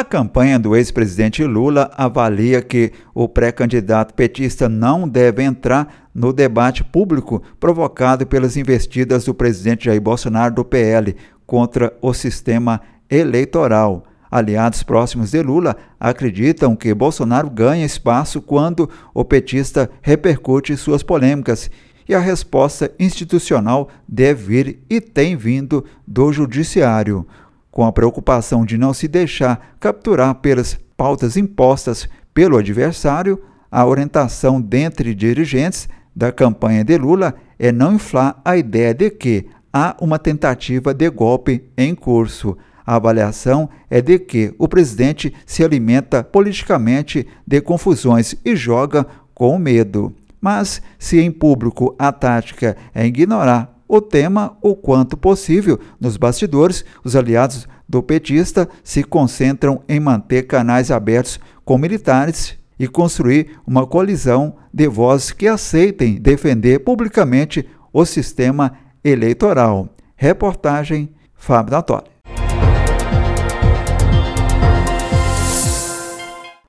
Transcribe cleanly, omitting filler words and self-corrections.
A campanha do ex-presidente Lula avalia que o pré-candidato petista não deve entrar no debate público provocado pelas investidas do presidente Jair Bolsonaro do PL contra o sistema eleitoral. Aliados próximos de Lula acreditam que Bolsonaro ganha espaço quando o petista repercute suas polêmicas e a resposta institucional deve vir e tem vindo do judiciário. Com a preocupação de não se deixar capturar pelas pautas impostas pelo adversário, a orientação dentre dirigentes da campanha de Lula é não inflar a ideia de que há uma tentativa de golpe em curso. A avaliação é de que o presidente se alimenta politicamente de confusões e joga com medo. Mas, se em público a tática é ignorar o tema o quanto possível, nos bastidores, os aliados do petista se concentram em manter canais abertos com militares e construir uma coalizão de vozes que aceitem defender publicamente o sistema eleitoral. Reportagem Fábio Natoli.